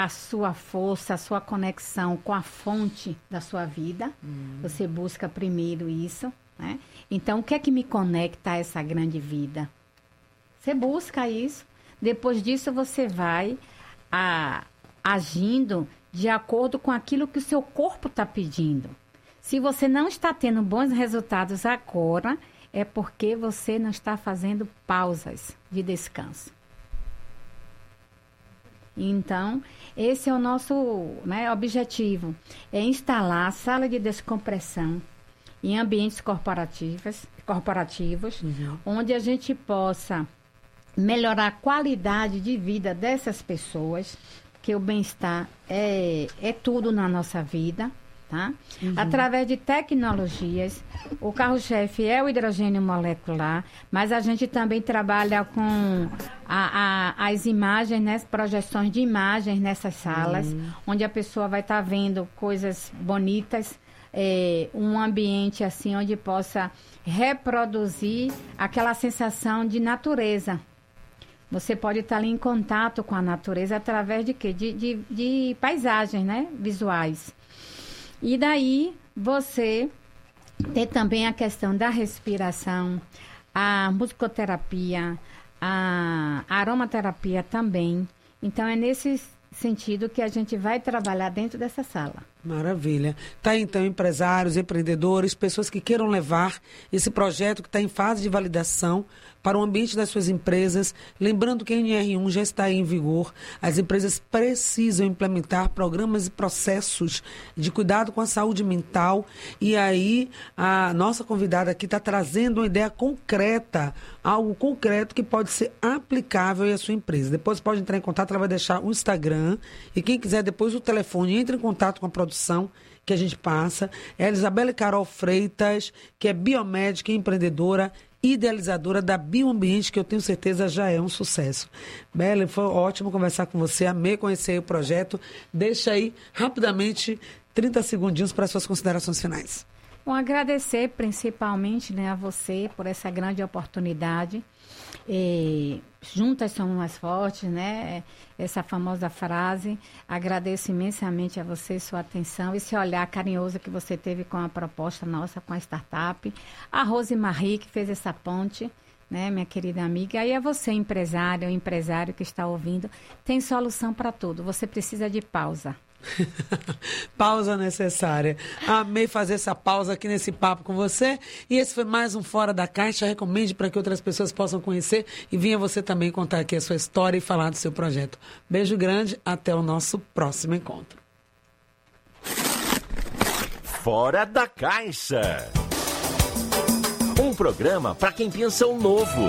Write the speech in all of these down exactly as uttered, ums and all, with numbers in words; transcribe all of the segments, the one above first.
a sua força, a sua conexão com a fonte da sua vida. Hum. Você busca primeiro isso, né? Então, o que é que me conecta a essa grande vida? Você busca isso. Depois disso, você vai a, agindo de acordo com aquilo que o seu corpo está pedindo. Se você não está tendo bons resultados agora, é porque você não está fazendo pausas de descanso. Então, esse é o nosso, né, objetivo, é instalar a sala de descompressão em ambientes corporativos, corporativos uhum. onde a gente possa melhorar a qualidade de vida dessas pessoas, que o bem-estar é, é tudo na nossa vida, tá? Uhum. Através de tecnologias, o carro-chefe é o hidrogênio molecular, mas a gente também trabalha com a, a, as imagens, né, projeções de imagens nessas salas, uhum. onde a pessoa vai estar tá vendo coisas bonitas, é, um ambiente assim onde possa reproduzir aquela sensação de natureza. Você pode estar ali em contato com a natureza através de quê? De, de, de paisagens, né? Visuais. E daí você tem também a questão da respiração, a musicoterapia, a aromaterapia também. Então, é nesse sentido que a gente vai trabalhar dentro dessa sala. Maravilha. Tá aí, então, empresários, empreendedores, pessoas que queiram levar esse projeto que está em fase de validação para o ambiente das suas empresas. Lembrando que a N R um já está em vigor. As empresas precisam implementar programas e processos de cuidado com a saúde mental. E aí, a nossa convidada aqui está trazendo uma ideia concreta, algo concreto que pode ser aplicável à sua empresa. Depois pode entrar em contato, ela vai deixar o Instagram. E quem quiser depois o telefone, entre em contato com a produção que a gente passa. É a Elisabela Carol Freitas, que é biomédica e empreendedora, idealizadora da Bioambiente, que eu tenho certeza já é um sucesso. Bela, foi ótimo conversar com você, amei conhecer o projeto. Deixa aí, rapidamente, trinta segundinhos para as suas considerações finais. Bom, agradecer principalmente, né, a você por essa grande oportunidade. E, juntas somos mais fortes, né? Essa famosa frase. Agradeço imensamente a você, sua atenção, esse olhar carinhoso que você teve com a proposta nossa, com a startup. A Rose Marie, que fez essa ponte, né, minha querida amiga. E a você, empresário, empresário que está ouvindo, tem solução para tudo. Você precisa de pausa. Pausa necessária. Amei fazer essa pausa aqui nesse papo com você. E esse foi mais um Fora da Caixa. Recomende para que outras pessoas possam conhecer. E venha você também contar aqui a sua história e falar do seu projeto. Beijo grande. Até o nosso próximo encontro. Fora da Caixa. Um programa para quem pensa o novo.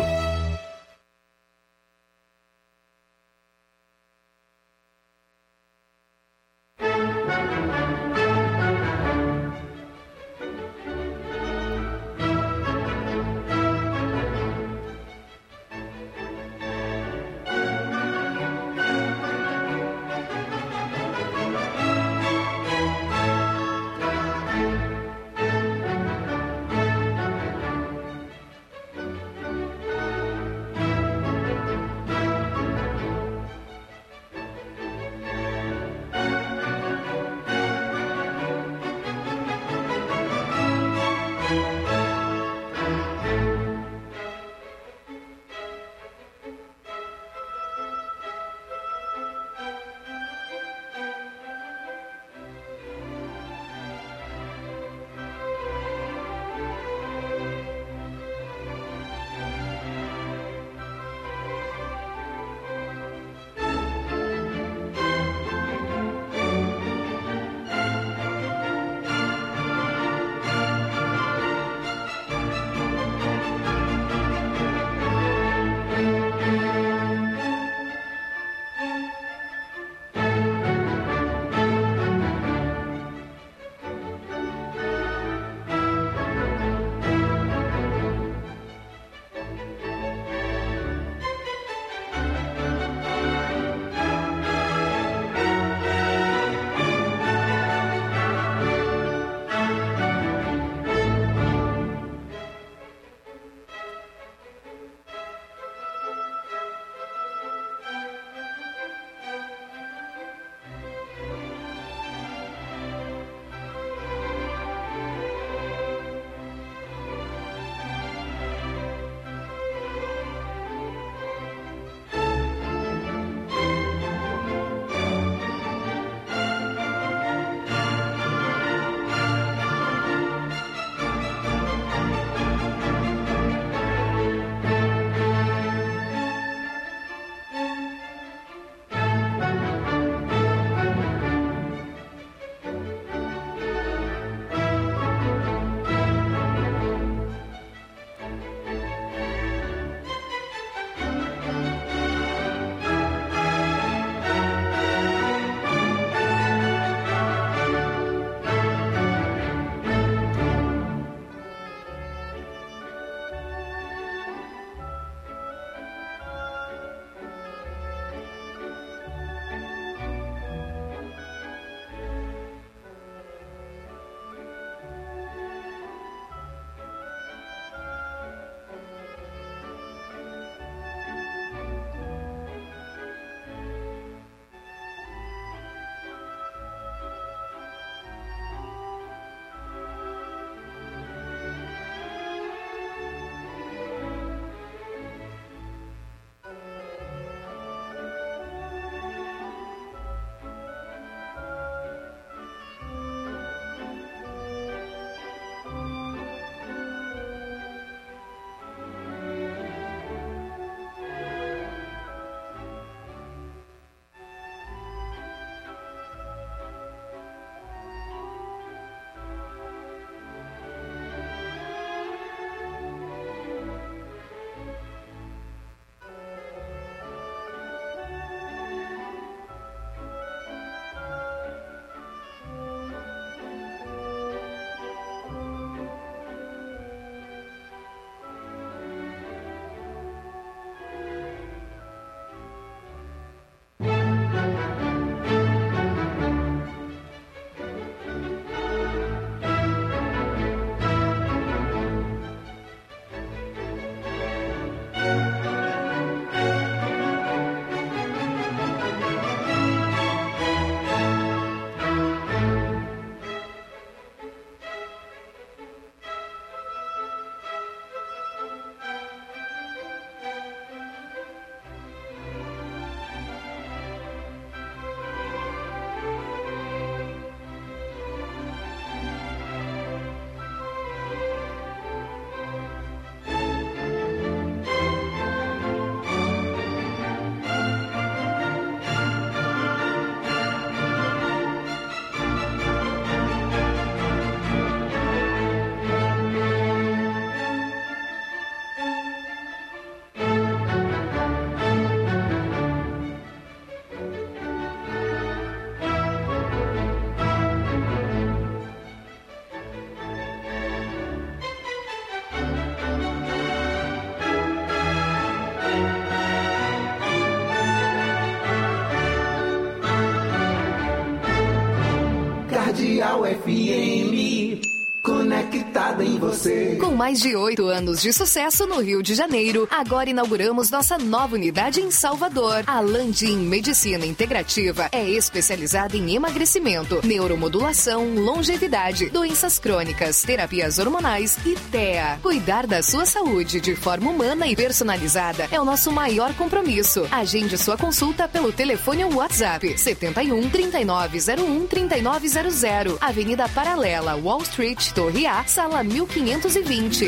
Cardeal F M, conectada em você. Com mais de oito anos de sucesso no Rio de Janeiro, agora inauguramos nossa nova unidade em Salvador. A Landim Medicina Integrativa é especializada em emagrecimento, neuromodulação, longevidade, doenças crônicas, terapias hormonais e T E A. Cuidar da sua saúde de forma humana e personalizada é o nosso maior compromisso. Agende sua consulta pelo telefone ou WhatsApp setenta e um, trinta e nove zero um, trinta e nove zero zero, Avenida Paralela, Wall Street, Torre A, sala mil quinhentos e vinte.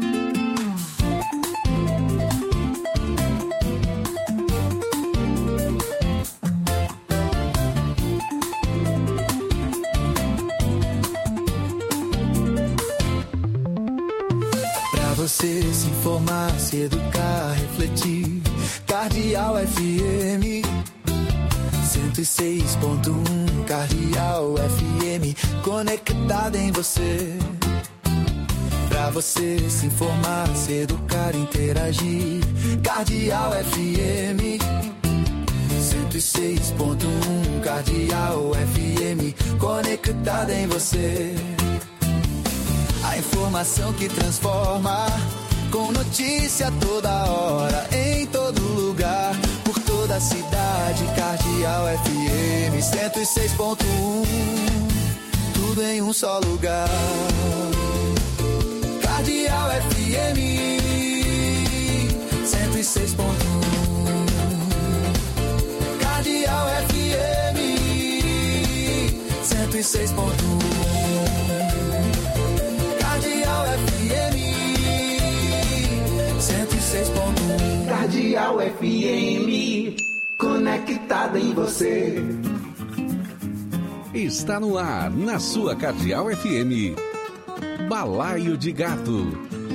Pra você se informar, se educar, refletir, Cardeal F M cento e seis ponto um, Cardeal F M, conectada em você. Pra você se informar, se educar, interagir, Cardeal F M cento e seis ponto um, Cardeal F M, conectada em você. A informação que transforma, com notícia toda hora, em todo lugar, por toda a cidade. Cardeal F M cento e seis ponto um, tudo em um só lugar. Cardeal F M cento e seis ponto um, Cardeal F M cento e seis ponto um, Cardeal F M cento e seis ponto um. Cardeal F M, conectada em você. Está no ar, na sua Cardeal F M, Balaio de Gato.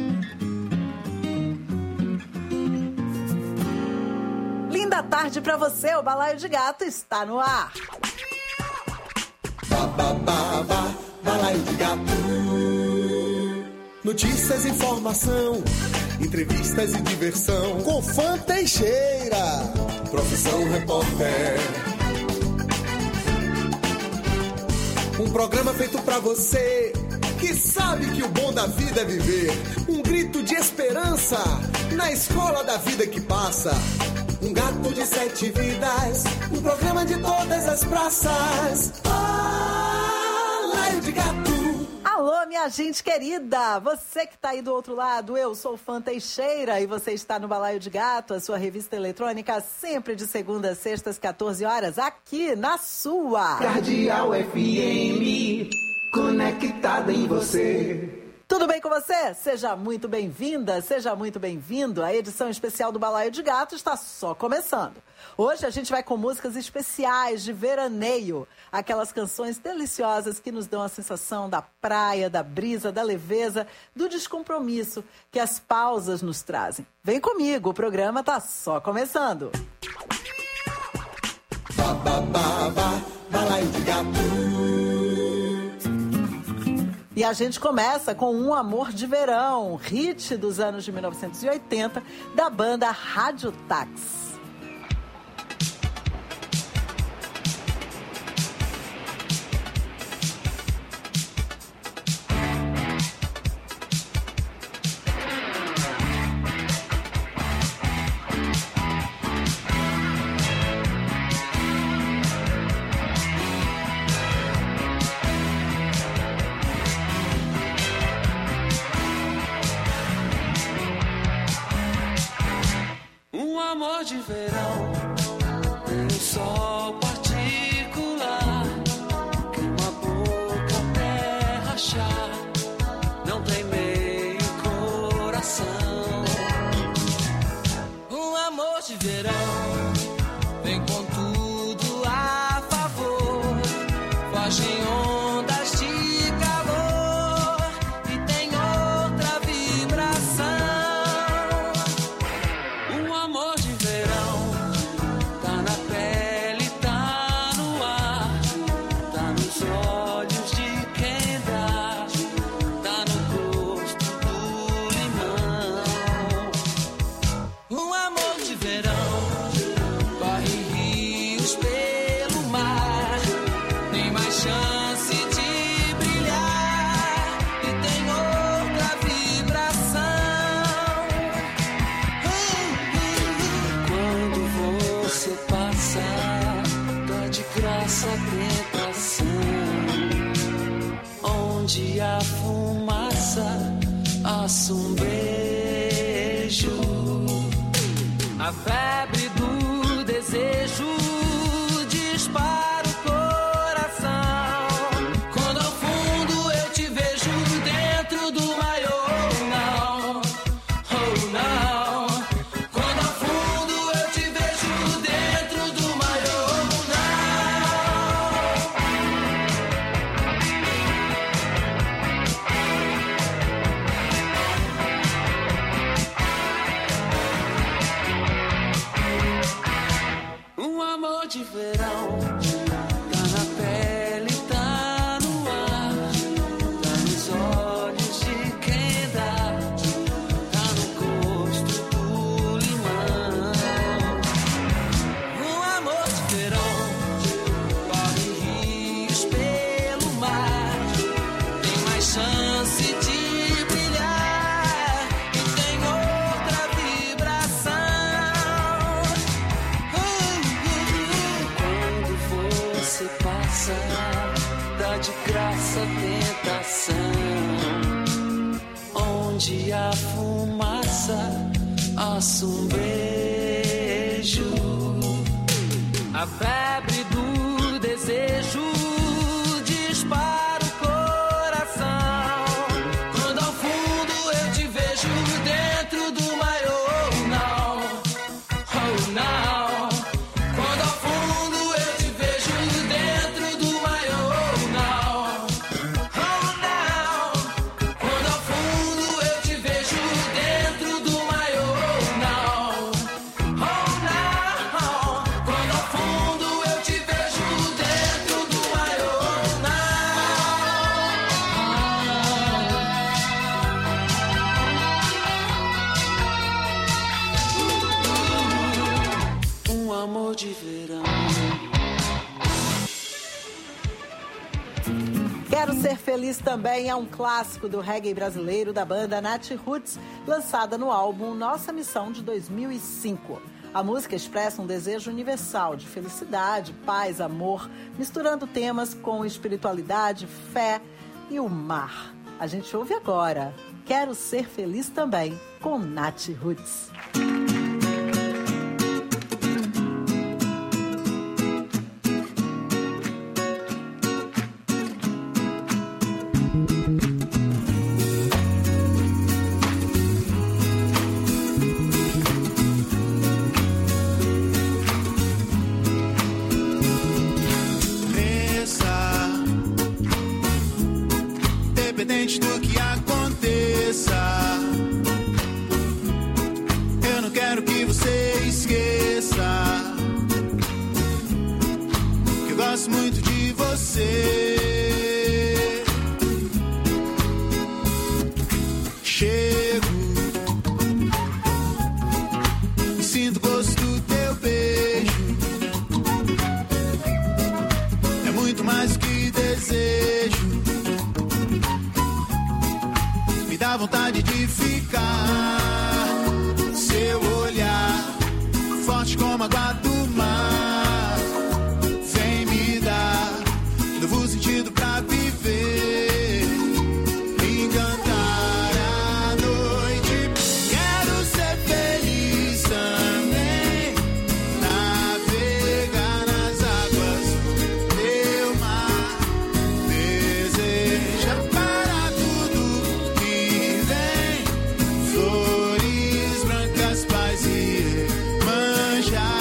Linda tarde pra você, o Balaio de Gato está no ar. Ba, ba, ba, ba, Balaio de Gato. Notícias, informação, entrevistas e diversão. Com Fã Teixeira, profissão repórter. Um programa feito pra você que sabe que o bom da vida é viver. Um grito de esperança na escola da vida que passa. Um gato de sete vidas, um programa de todas as praças. Balaio de Gato. Alô, minha gente querida, você que tá aí do outro lado, eu sou Fã Teixeira e você está no Balaio de Gato, a sua revista eletrônica, sempre de segunda a sexta às quatorze horas, aqui na sua Cardeal F M, conectada em você. Tudo bem com você? Seja muito bem-vinda, seja muito bem-vindo. A edição especial do Balaio de Gato está só começando. Hoje a gente vai com músicas especiais de veraneio. Aquelas canções deliciosas que nos dão a sensação da praia, da brisa, da leveza, do descompromisso que as pausas nos trazem. Vem comigo, o programa está só começando. Ba, ba, ba, ba, Balaio de Gato. E a gente começa com Um Amor de Verão, hit dos anos de mil novecentos e oitenta, da banda Rádio Táxi. Amor de verão, tem um sol particular, que uma boca até rachar, não tem meio coração. Um amor de verão, vem com tudo a favor, foge em ondas de calor e tem outra vibração. Um amor de tá na pele, tá no ar, tá nos olhos de quem dá, tá no gosto do limão. Um amor de verão, corre rios pelo mar, tem mais chance fumaça, assa um beijo. A febre do desejo dispara o coração. Quando ao fundo eu te vejo dentro do maior, não, oh não. Quando ao fundo eu te vejo dentro do maior, não. Um amor de verão, tá na pele, tá no ar, tá nos olhos de quem dá, tá no gosto do limão. Um amor de verão, corre rios pelo mar, tem mais chance de brilhar e tem outra vibração. Quando você passa, dá de graça a tentação. Onde a fumaça, assa um beijo. A febre do desejo dispara o coração. Quando ao fundo eu te vejo dentro do maior, não, oh não. Quando ao fundo eu te vejo dentro do maior, não, oh não. Quando ao fundo eu te vejo dentro do maior, não, oh não. Quando ao fundo eu te vejo dentro do maior, não. Um amor de verão. Quero Ser Feliz também é um clássico do reggae brasileiro da banda Nat Roots, lançada no álbum Nossa Missão de dois mil e cinco. A música expressa um desejo universal de felicidade, paz, amor, misturando temas com espiritualidade, fé e o mar. A gente ouve agora Quero Ser Feliz também, com Nat Roots. Cresça, independente do que aconteça. Eu não quero que você esqueça que eu gosto muito de você. Chego e sinto o gosto do teu beijo. É muito mais do que desejo. Me dá vontade de ficar. Seu olhar, forte como a água do mar, vem me dar novo sentido pra viver, encantar a noite. Quero ser feliz também, navegar nas águas do teu mar, deseja para tudo que vem, flores brancas, paz e manjar.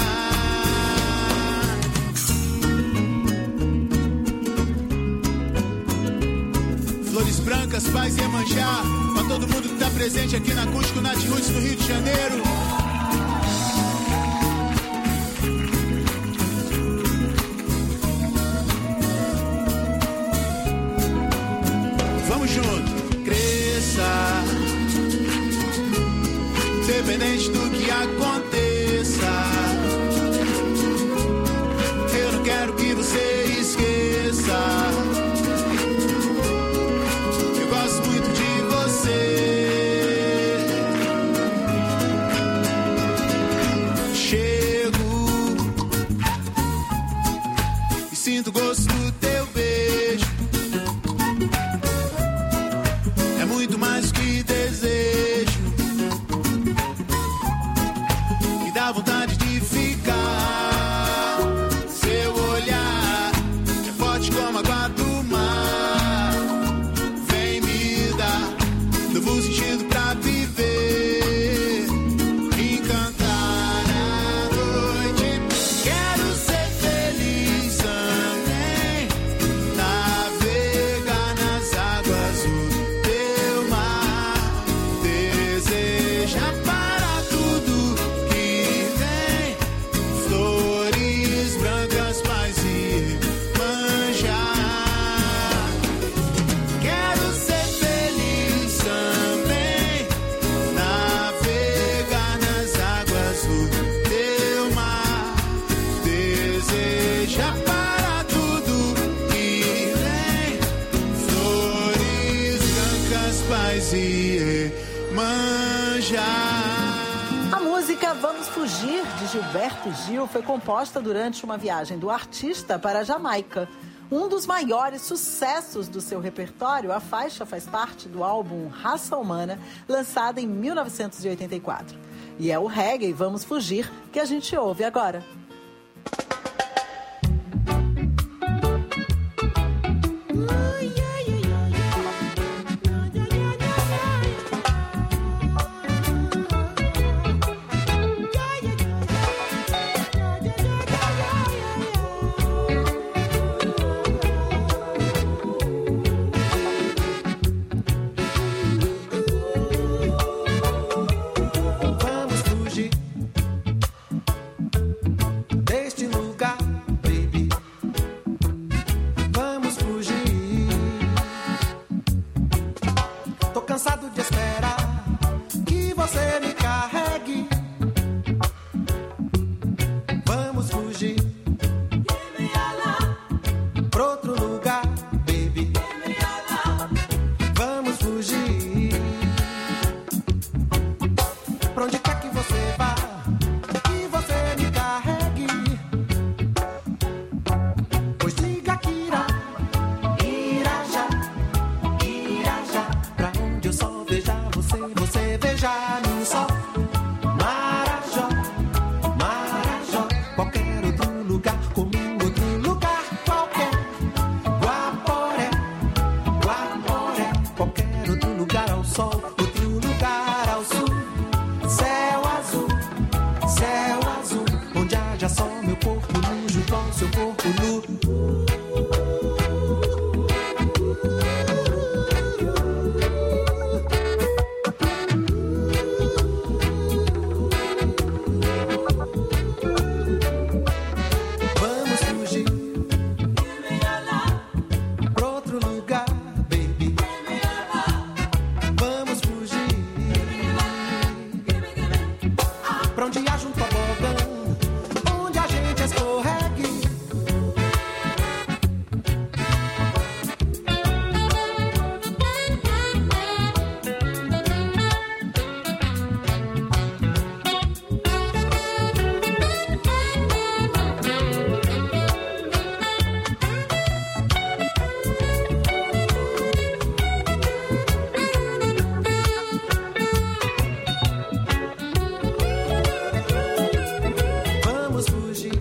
Flores brancas, paz e Iemanjá, pra todo mundo que tá presente aqui na Acústico Nat Roots no Rio de Janeiro. Vamos junto. Cresça, independente do que aconteça. Eu não quero que você esqueça. Eu gosto muito de você. Chego e sinto o gosto do teu beijo. forte como a água do mar. Vem me dar novo sentido pra viver, encantar a noite. Quero ser feliz também, navegar nas águas do teu mar, desejar para tudo que vem, flores brancas, paz e manjar. Quero ser feliz também, navegar nas águas do teu mar, desejar para tudo que vem, flores brancas, paz e manjar. A música Vamos Fugir, de Gilberto Gil, foi composta durante uma viagem do artista para a Jamaica. Um dos maiores sucessos do seu repertório, a faixa faz parte do álbum Raça Humana, lançado em mil novecentos e oitenta e quatro. E é o reggae Vamos Fugir que a gente ouve agora. Vamos fugir deste lugar, baby. Vamos fugir. Tô cansado de esperar que você me carregue. Vamos fugir pra outro lugar, baby. Vamos fugir. Pra onde quer que você vá, que você me carregue. Pois diga que irá, irá já, irá já. Pra onde eu só veja você, você veja mim só. Marajó, Marajó, qualquer outro lugar, comigo outro lugar qualquer. Guaporé, Guaporé, qualquer outro lugar ao sol, outro lugar ao sul. Céu azul, céu azul, onde haja só meu corpo nu junto ao seu corpo nu. Vamos fugir pra outro lugar, baby. Vamos fugir pra onde haja um tobogã, onde a gente escorregue. Vamos fugir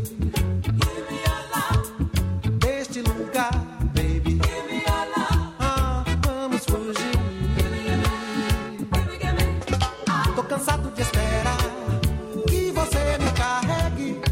deste lugar, baby. Ah, vamos fugir. Tô cansado de esperar que você me carregue.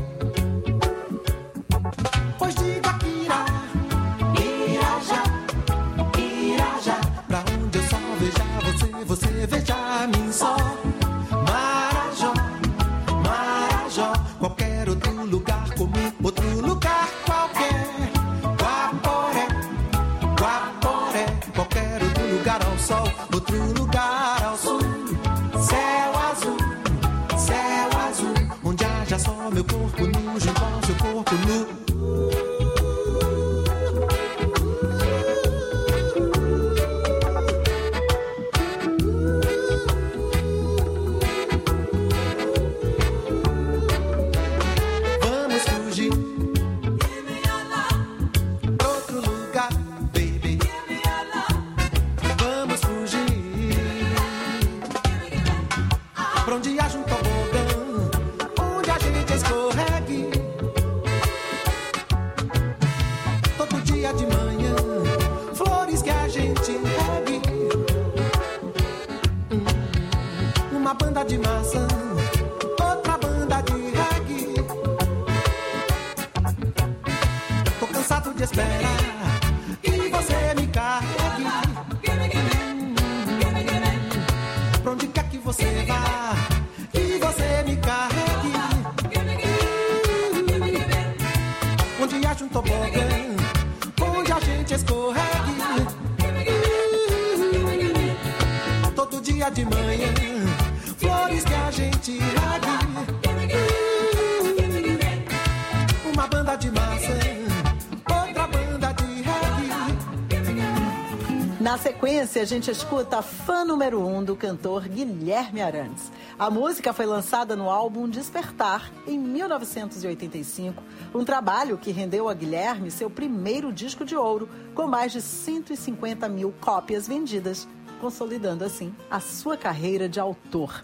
Pois diga que irá, irá já, irá já. Pra onde eu só veja você, você veja mim só. Marajó, Marajó, qualquer outro lugar comum, outro lugar qualquer. Guaporé, Guaporé, qualquer outro lugar ao sol, outro lugar ao sul. Céu azul, céu azul, onde haja só meu corpo nu junto ao seu corpo nu. Vamos fugir pra outro lugar, baby. Vamos fugir. tarde espera que você me carregue. Pra onde quer que você vá, que você me carregue. Onde acha um tobogã, onde a gente escorregue. Todo dia de manhã, flores que a gente regue. Uma banda de maçã, outra banda de reggae. Na sequência, a gente escuta a fã número um do cantor Guilherme Arantes. A música foi lançada no álbum Despertar, em mil novecentos e oitenta e cinco, um trabalho que rendeu a Guilherme seu primeiro disco de ouro, com mais de cento e cinquenta mil cópias vendidas, consolidando assim a sua carreira de autor.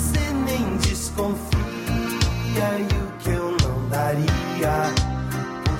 Confia e o que eu não daria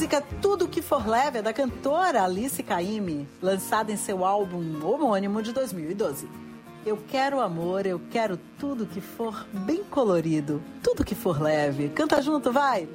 música Tudo Que For Leve é da cantora Alice Caymmi, lançada em seu álbum homônimo de dois mil e doze. Eu quero amor, eu quero tudo que for bem colorido, tudo que for leve. Canta junto, vai!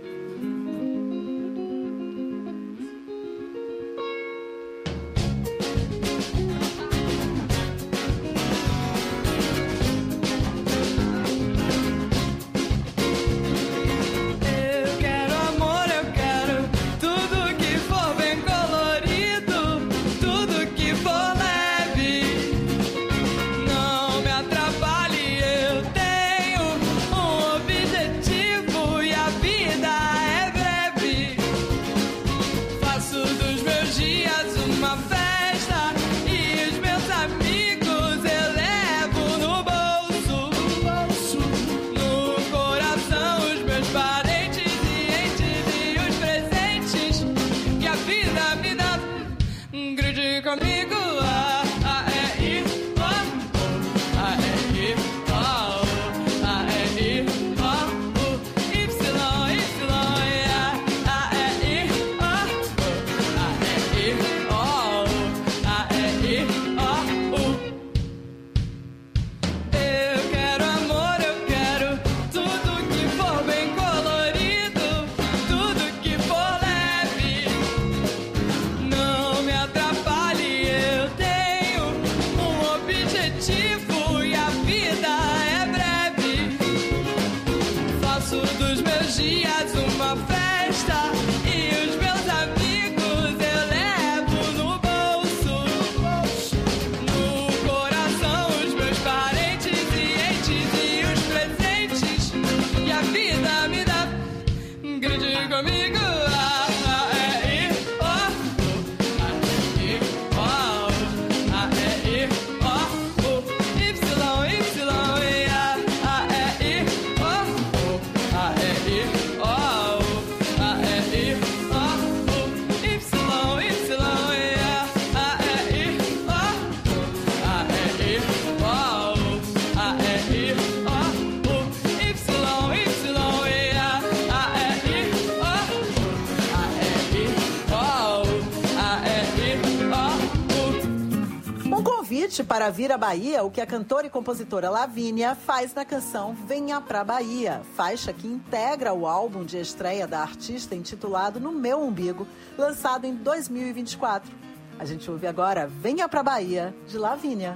Para vir à Bahia, o que a cantora e compositora Lavínia faz na canção Venha Pra Bahia, faixa que integra o álbum de estreia da artista intitulado No Meu Umbigo, lançado em dois mil e vinte e quatro. A gente ouve agora Venha Pra Bahia, de Lavínia.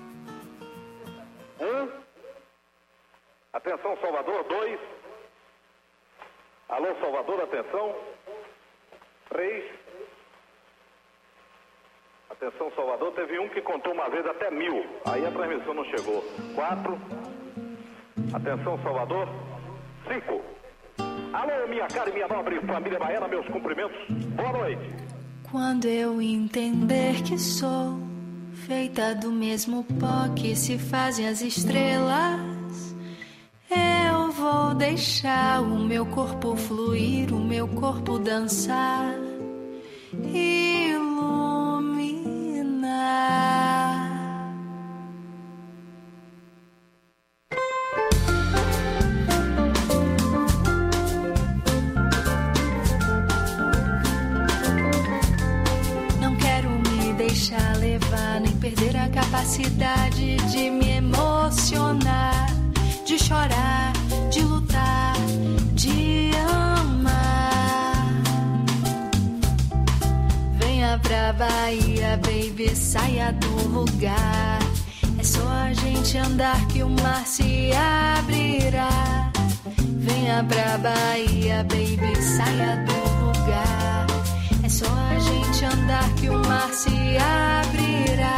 Um. Atenção, Salvador. Dois. Alô, Salvador, atenção. Três. Atenção, Salvador, teve um que contou uma vez até mil. Aí a transmissão não chegou. Quatro. Atenção, Salvador. Cinco. Alô, minha cara e minha nobre família baiana, meus cumprimentos. Boa noite. Quando eu entender que sou feita do mesmo pó que se fazem as estrelas, eu vou deixar o meu corpo fluir, o meu corpo dançar, iluminar. Não quero me deixar levar, nem perder a capacidade de me emocionar, de chorar, de lutar, de amar. Venha pra Bahia, baby, saia do lugar. É só a gente andar que o mar se abrirá. Venha pra Bahia, baby, saia do lugar. É só a gente andar que o mar se abrirá.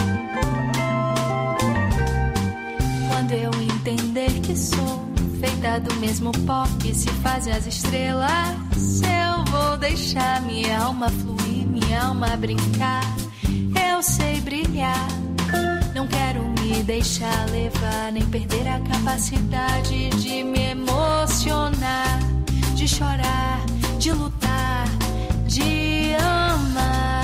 Quando eu entender que sou feita do mesmo pó que se fazem as estrelas, eu vou deixar minha alma fluir, minha alma brincar. Eu sei brilhar, não quero me deixar levar, nem perder a capacidade de me emocionar, de chorar, de lutar, de amar.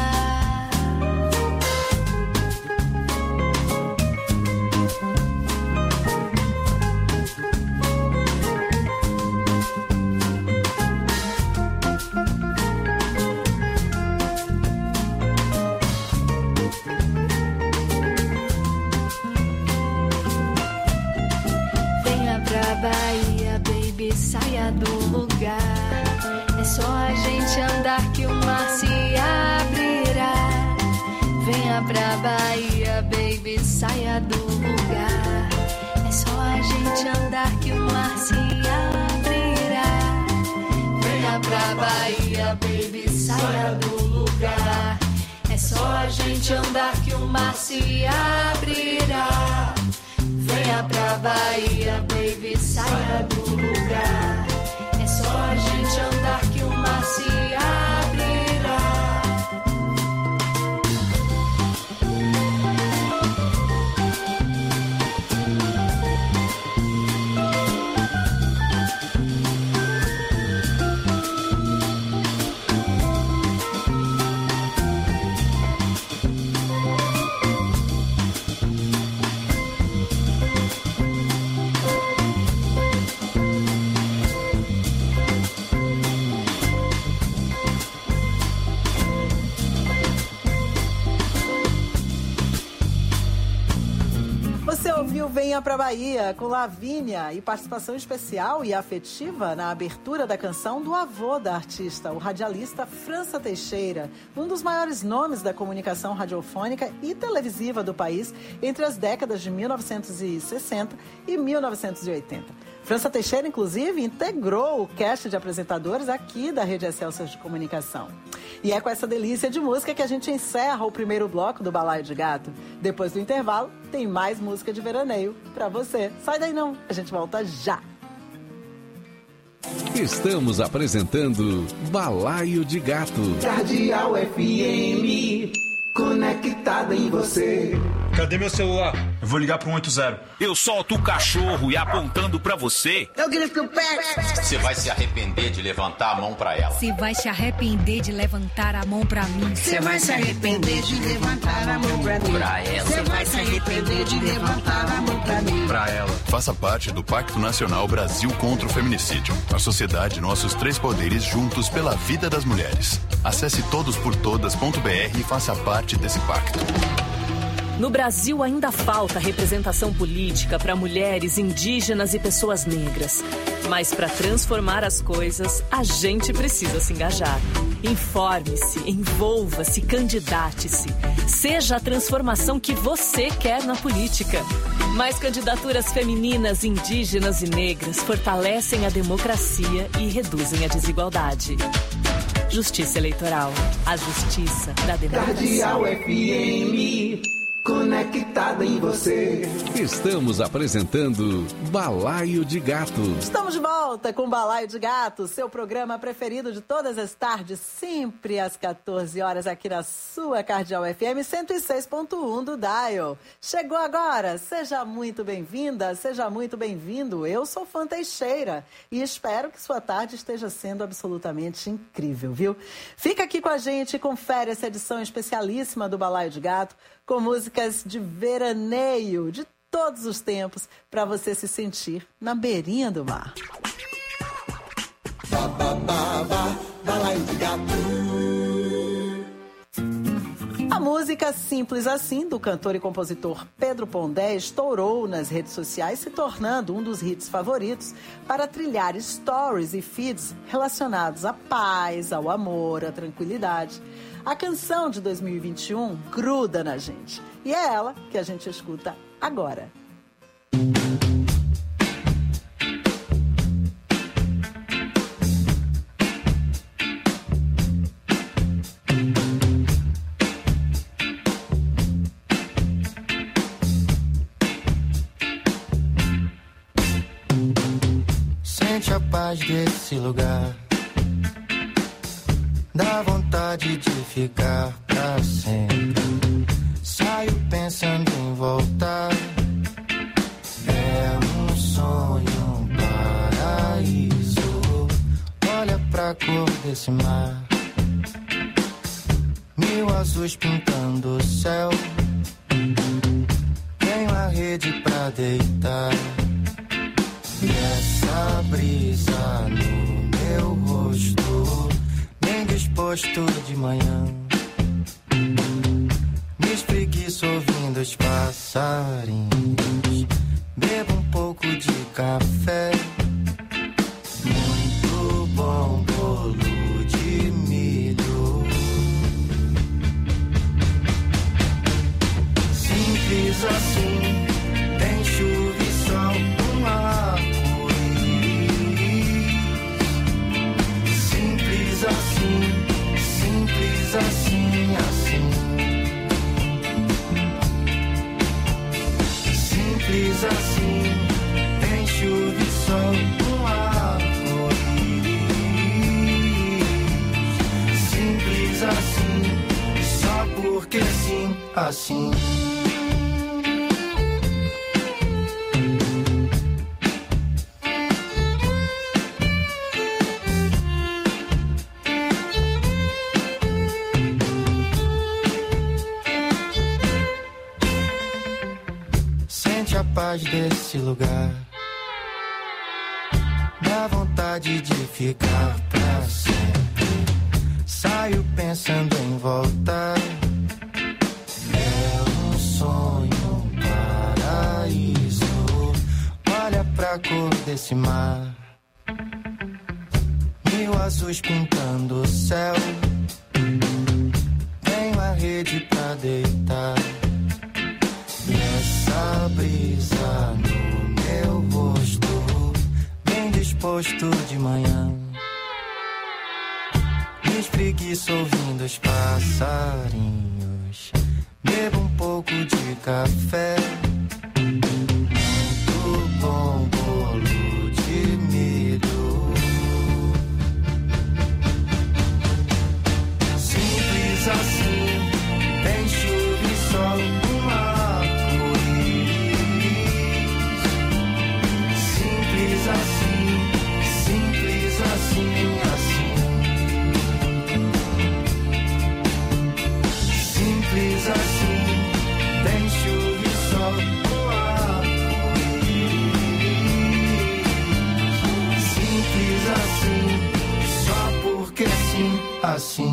saia do lugar. É só a gente andar que o mar se abrirá. Venha pra Bahia, baby, saia do lugar. É só a gente andar que o mar se abrirá. Venha pra Bahia, baby, saia do lugar. É só a gente andar que o mar se abrirá. Venha pra Bahia, baby, saia do lugar. É só a gente andar que o mar se abrirá. Venha pra Bahia, com Lavínia e participação especial e afetiva na abertura da canção do avô da artista, o radialista França Teixeira, um dos maiores nomes da comunicação radiofônica e televisiva do país entre as décadas de mil novecentos e sessenta e mil novecentos e oitenta. França Teixeira, inclusive, integrou o cast de apresentadores aqui da Rede Excelsior de Comunicação. E é com essa delícia de música que a gente encerra o primeiro bloco do Balaio de Gato. Depois do intervalo, tem mais música de veraneio pra você. Sai daí não, a gente volta já. Estamos apresentando Balaio de Gato. Cardeal F M, conectada em você. Cadê meu celular? Eu vou ligar pro um oito zero. Eu solto o cachorro e apontando pra você. Eu grito o pé. Você vai se arrepender de levantar a mão pra ela. Você vai se arrepender de levantar a mão pra mim. Você vai se arrepender de levantar a mão pra mim. Pra ela. Você vai se arrepender de levantar a mão pra mim. Pra ela. Faça parte do Pacto Nacional Brasil contra o Feminicídio. A sociedade, nossos três poderes juntos pela vida das mulheres. Acesse todos por todas ponto b r e faça parte desse pacto. No Brasil ainda falta representação política para mulheres, indígenas e pessoas negras. Mas para transformar as coisas, a gente precisa se engajar. Informe-se, envolva-se, candidate-se. Seja a transformação que você quer na política. Mais candidaturas femininas, indígenas e negras fortalecem a democracia e reduzem a desigualdade. Justiça Eleitoral. A justiça da democracia. Cardeal F M, conectada em você. Estamos apresentando Balaio de Gato. Estamos de volta com Balaio de Gato, seu programa preferido de todas as tardes, sempre às quatorze horas, aqui na sua Cardeal F M cento e seis ponto um do Dial. Chegou agora, seja muito bem-vinda, seja muito bem-vindo. Eu sou Fã Teixeira e espero que sua tarde esteja sendo absolutamente incrível, viu? Fica aqui com a gente e confere essa edição especialíssima do Balaio de Gato, com músicas de veraneio de todos os tempos, para você se sentir na beirinha do mar. Ba, ba, ba, ba, Balaio de Gato. A música Simples Assim, do cantor e compositor Pedro Pondé, estourou nas redes sociais, se tornando um dos hits favoritos para trilhar stories e feeds relacionados à paz, ao amor, à tranquilidade. A canção de dois mil e vinte e um gruda na gente. E é ela que a gente escuta agora. Sente a paz desse lugar. Dá vontade de ficar pra sempre. Saio pensando em voltar. É um sonho, um paraíso. Olha pra cor desse mar. Mil azuis pintando o céu. Tenho a rede pra deitar. E essa brisa no meu rosto, bem disposto de manhã. Me espreguiço ouvindo os passarinhos. Bebo um pouco de café. assim. Sente a paz desse lugar, dá vontade de ficar pra sempre. Saio pensando em voltar. É um sonho, um paraíso. Olha pra cor desse mar, mil azuis pintando o céu. Tenho a rede pra deitar, e essa brisa no meu rosto, bem disposto de manhã. Me espreguiço ouvindo os passarinhos, bebo um pouco de café. Muito bom bolo de milho, simples assim, tem chuva e sol, um arco-íris. Simples assim, simples assim, assim. Simples assim, tem chuva e sol, um arco-íris. Simples assim, só porque sim, assim.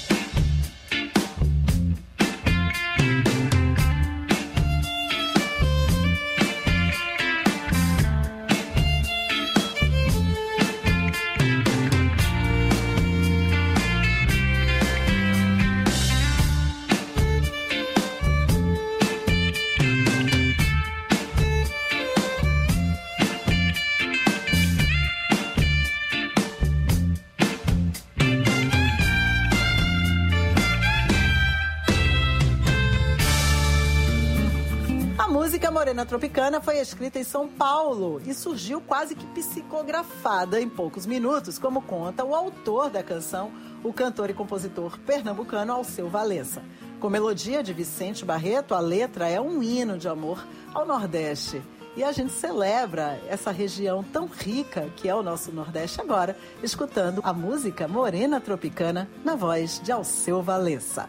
Morena Tropicana foi escrita em São Paulo e surgiu quase que psicografada em poucos minutos, como conta o autor da canção, o cantor e compositor pernambucano Alceu Valença. Com melodia de Vicente Barreto, a letra é um hino de amor ao Nordeste. E a gente celebra essa região tão rica que é o nosso Nordeste agora, escutando a música Morena Tropicana na voz de Alceu Valença.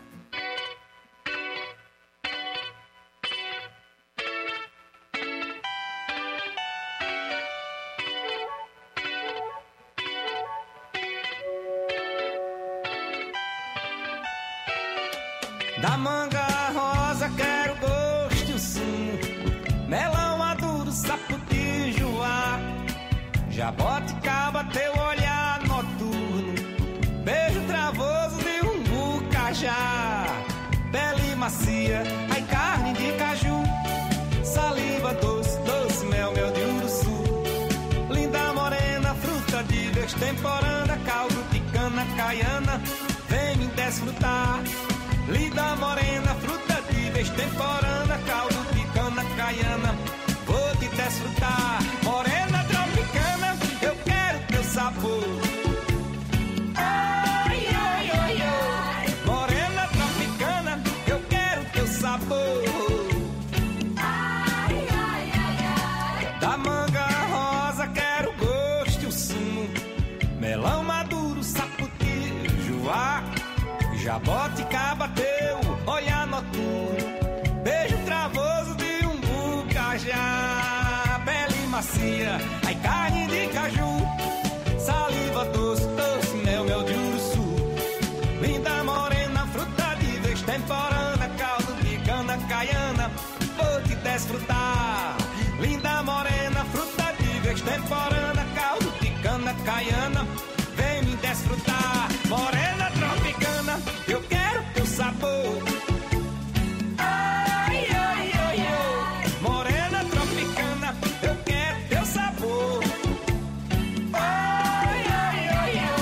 Da manga rosa quero gosto sim, melão maduro, sapoti, joá, jaboticaba, teu olhar noturno, beijo travoso de umbu, cajá, pele macia, ai carne de caju, saliva doce, doce mel, mel de uruçu, linda morena, fruta de destemporânea, caldo de cana caiana, vem me desfrutar. Linda morena, fruta de destemporânea, caldo de cana caiana, vou te desfrutar. Morena tropicana, eu quero teu sabor. Ai, ai, ai, ai. Morena tropicana, eu quero teu sabor. Ai, ai, ai, ai. Da manga rosa quero gosto e o sumo, melão maduro, sapoti, joá, jaboticaba, teu olhar noturno, beijo travoso de umbu, cajá, pele macia, ai carne de caju, saliva doce, doce mel, mel de uruçu, linda morena, fruta de destemporânea, caldo de cana caiana, vou te desfrutar. Linda morena, fruta de destemporânea, caldo de cana caiana, vem me desfrutar. Morena tropicana, eu quero teu sabor. Ai, ai, ai, ai. Morena tropicana, eu quero teu sabor. Ai, ai, ai, ai.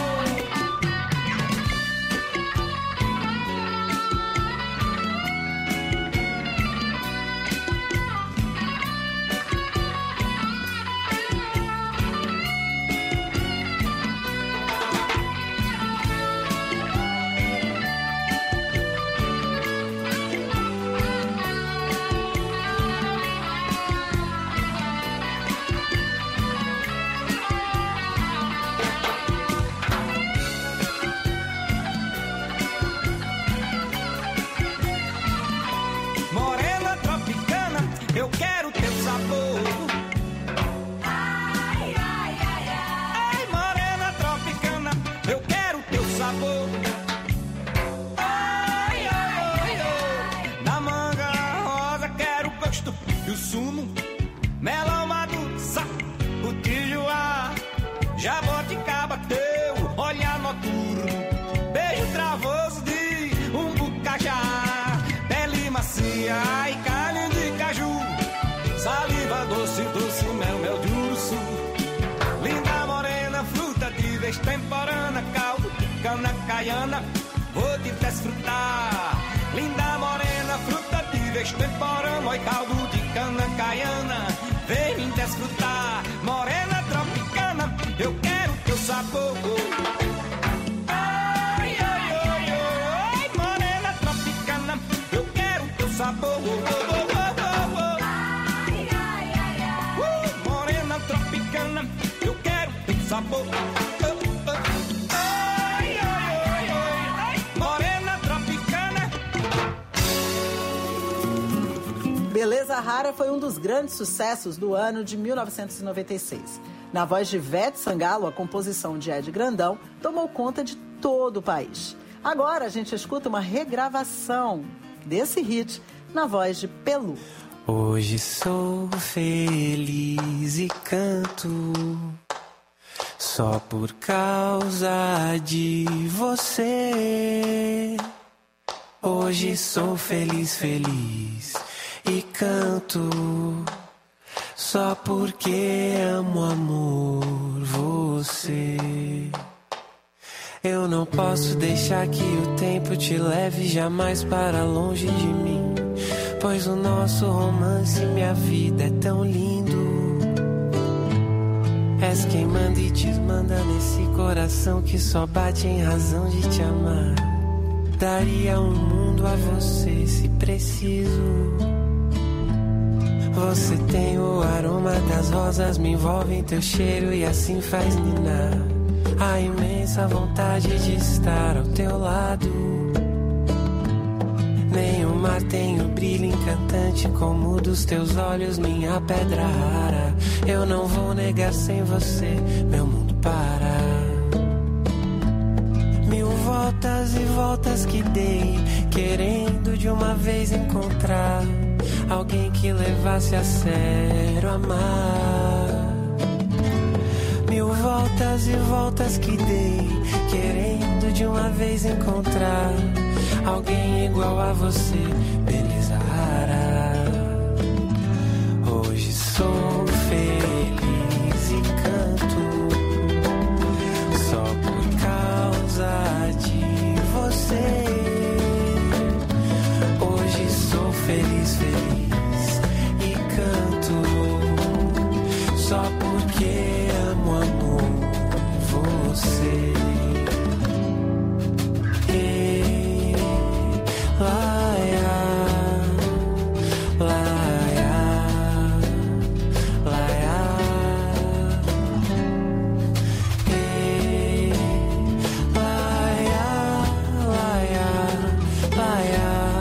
tropicana caiana, vou te desfrutar. Linda morena, fruta de vez temporã, oi caldo de cana caiana, vem me desfrutar. Morena tropicana, eu quero teu sabor. Ai, ai, ai, ai, morena tropicana, eu quero teu sabor. Ai, ai, ai, ai, uh, morena tropicana, eu quero teu sabor. Ai, ai, ai, ai, morena tropicana. Beleza Rara foi um dos grandes sucessos do ano de mil novecentos e noventa e seis. Na voz de Ivete Sangalo, a composição de Ed Grandão tomou conta de todo o país. Agora a gente escuta uma regravação desse hit na voz de Pelu. Hoje sou feliz e canto só por causa de você. Hoje sou feliz, feliz e canto só porque amo, amor, você. Eu não posso deixar que o tempo te leve jamais para longe de mim, pois o nosso romance, minha vida, é tão lindo. És quem manda e desmanda nesse coração que só bate em razão de te amar. Daria um mundo a você se preciso. Você tem o aroma das rosas, me envolve em teu cheiro e assim faz ninar a imensa vontade de estar ao teu lado. Nem o mar tem o brilho encantante como o dos teus olhos, minha pedra rara. Eu não vou negar, sem você meu mundo para. Mil voltas e voltas que dei, querendo de uma vez encontrar alguém que levasse a sério amar. Mil voltas e voltas que dei, querendo de uma vez encontrar alguém igual a você, beleza rara. Hoje sou feliz e canto só por causa de você. Hoje sou feliz, feliz e canto só porque amo, amor, você. E, laia, laia, laia. E, laia, laia, laia,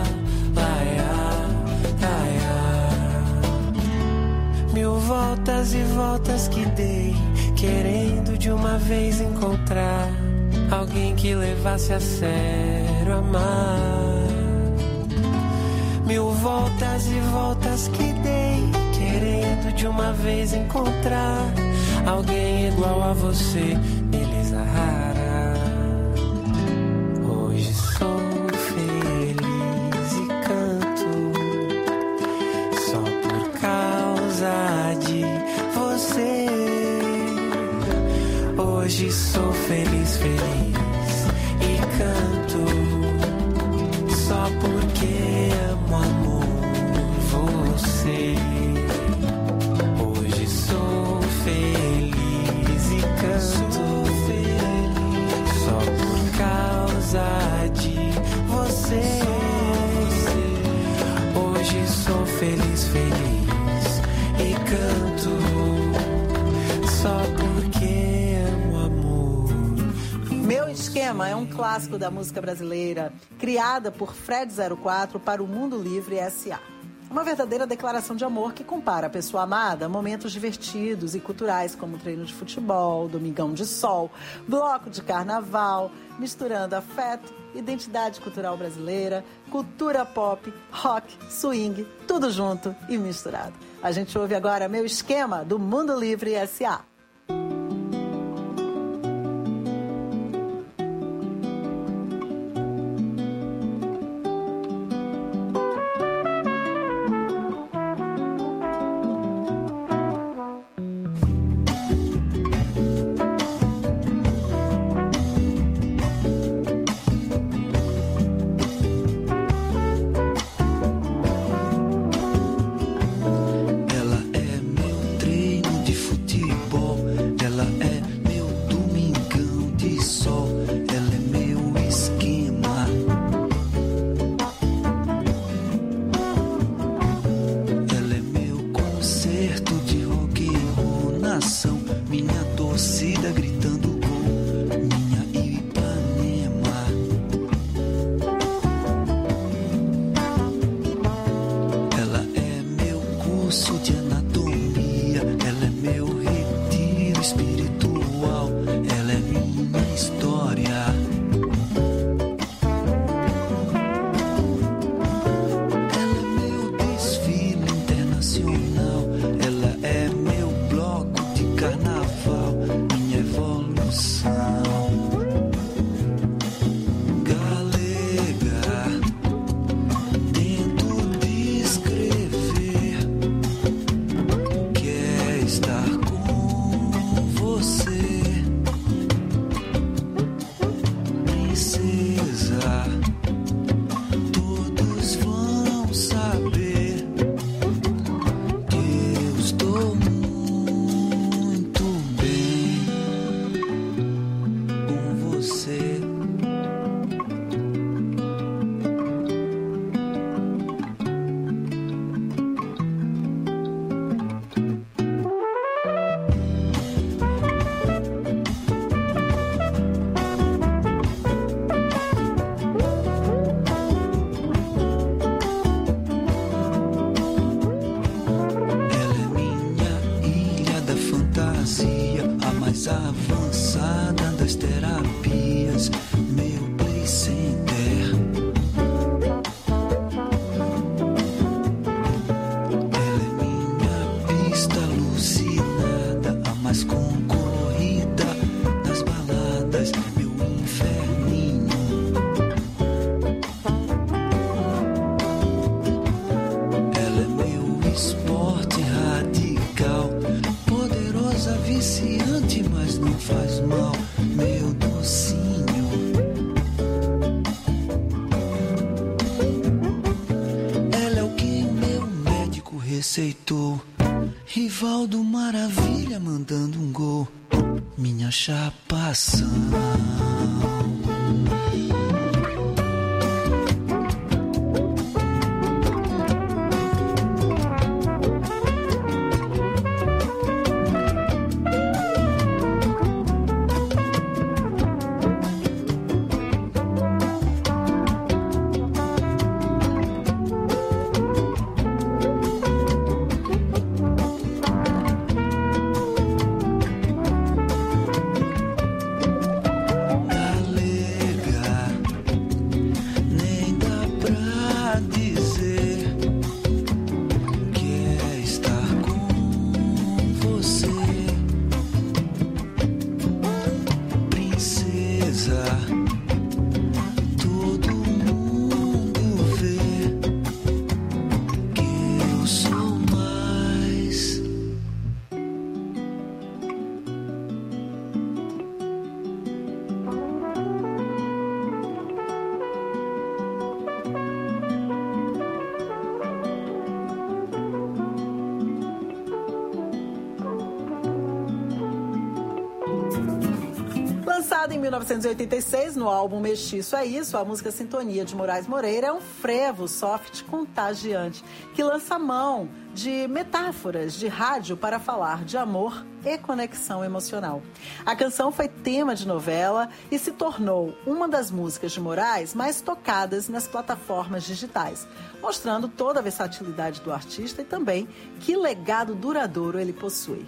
laia. Mil voltas e voltas que dei, querendo de uma vez encontrar alguém que levasse a sério amar. Mil voltas e voltas que dei, querendo de uma vez encontrar alguém igual a você, beleza rara. Hoje sou feliz e canto só por causa de você. Hoje sou feliz, feliz e canto só porque amo, amor, você. Hoje sou feliz e canto só por causa de você. Hoje sou feliz, feliz e canto só porque amo, amor. Meu Esquema é um clássico da música brasileira, criada por Fred zero quatro para o Mundo Livre S A Uma verdadeira declaração de amor que compara a pessoa amada a momentos divertidos e culturais como treino de futebol, domingão de sol, bloco de carnaval, misturando afeto, identidade cultural brasileira, cultura pop, rock, swing, tudo junto e misturado. A gente ouve agora Meu Esquema, do Mundo Livre S A das terapias, meu play center. Ela é minha pista alucinada, a mais concorrida das baladas, meu inferninho. Ela é meu esporte radical, poderosa, viciante, mas não faz mal, meu docinho. Ela é o que meu médico receitou, Rivaldo Maravilha mandando um gol, minha chapação. Em mil novecentos e oitenta e seis, no álbum Mestiço é Isso, a música Sintonia de Moraes Moreira é um frevo soft contagiante que lança mão de metáforas de rádio para falar de amor e conexão emocional. A canção foi tema de novela e se tornou uma das músicas de Moraes mais tocadas nas plataformas digitais, mostrando toda a versatilidade do artista e também que legado duradouro ele possui.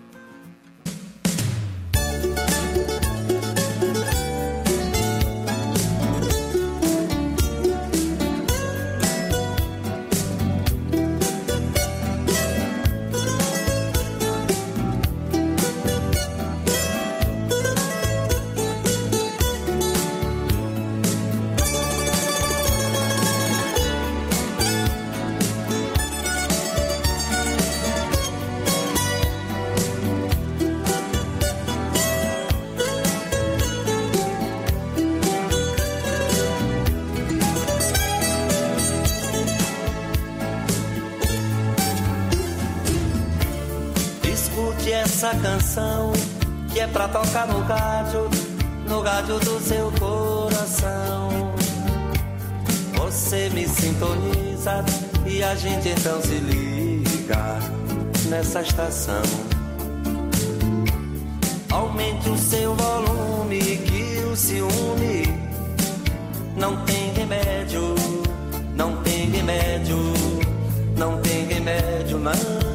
Essa canção que é pra tocar no rádio, no rádio do seu coração. Você me sintoniza e a gente então se liga nessa estação. Aumente o seu volume que o ciúme não tem remédio, não tem remédio, não tem remédio não.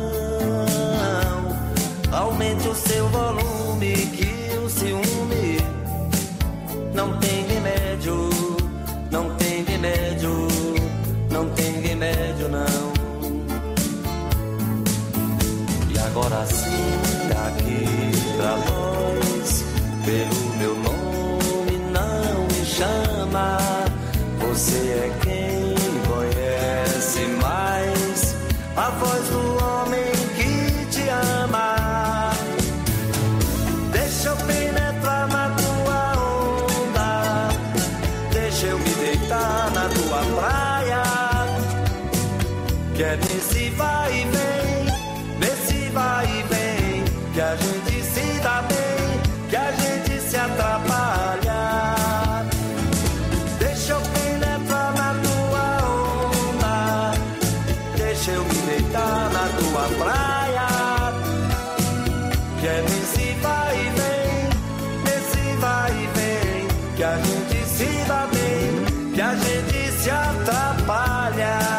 Aumente o seu volume que o ciúme não tem remédio, não tem remédio, não tem remédio não. E agora sim, aqui pra nós, pelo meu nome não me chama. Você é quem conhece mais a voz do homem que te ama. Deixa eu penetrar na tua onda, deixa eu me deitar na tua praia, que é nesse vai e vem, nesse vai e vem, que a gente se dá bem, que a gente se atrapalha. Deixa eu penetrar na tua onda, deixa eu me deitar na tua praia, que é nesse vai e vem, nesse vai e vem, que a gente se dá bem, que a gente se atrapalha.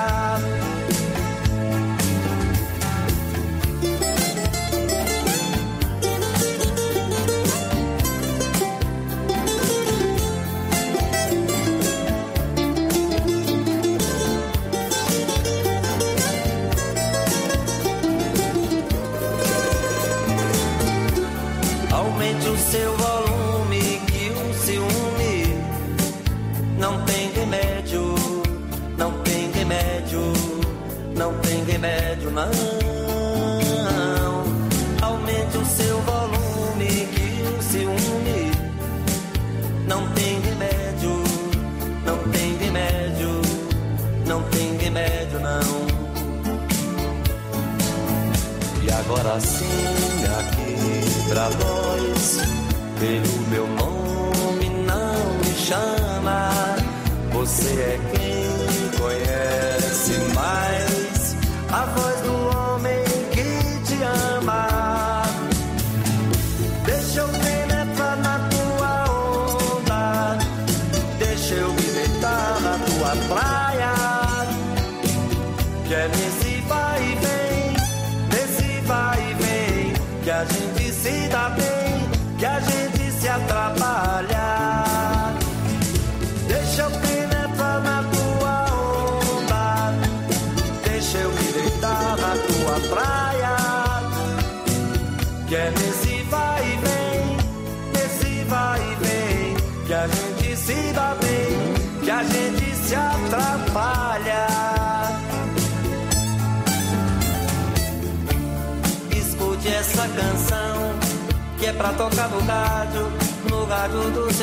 não tem remédio, não tem remédio, não tem remédio não. E agora sim, aqui pra nós, pelo meu nome não me chama. Você é quem conhece mais a voz do homem que te ama. Deixa eu penetrar na tua onda, deixa eu me deitar na tua praia. Que é nesse vai e vem, nesse vai e vem, que a gente se dá bem, que a gente se atrapalha. Deixa eu penetrar na tua onda, deixa eu me deitar na tua praia. Que é nesse vai e vem, nesse vai e vem, que a gente se dá bem, que a gente se atrapalha. Escute essa canção, que é pra tocar no rádio, no rádio do seu